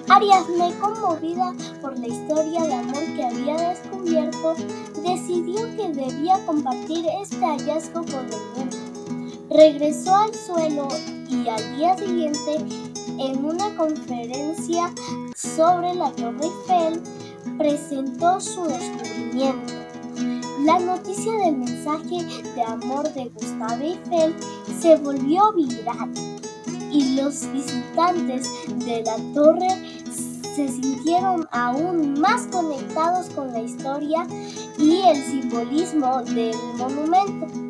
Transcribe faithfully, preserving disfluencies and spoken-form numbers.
Ariadne, conmovida por la historia de amor que había descubierto, decidió que debía compartir este hallazgo con el mundo. Regresó al suelo y al día siguiente, en una conferencia sobre la Torre Eiffel, presentó su descubrimiento. La noticia del mensaje de amor de Gustave Eiffel se volvió viral y los visitantes de la torre se sintieron aún más conectados con la historia y el simbolismo del monumento.